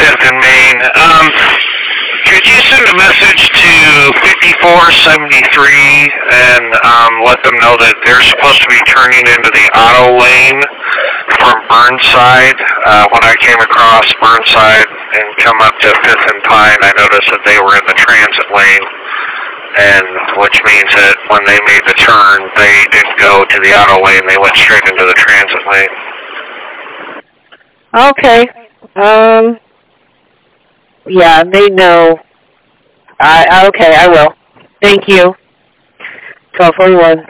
5th and Main. Could you send a message to 5473 and let them know that they're supposed to be turning into the auto lane from Burnside? When I came across Burnside and come up to 5th and Pine, I noticed that they were in the transit lane, and which means that when they made the turn, they didn't go to the auto lane, they went straight into the transit lane. Okay. Yeah, they know. Okay, I will. Thank you. 1241.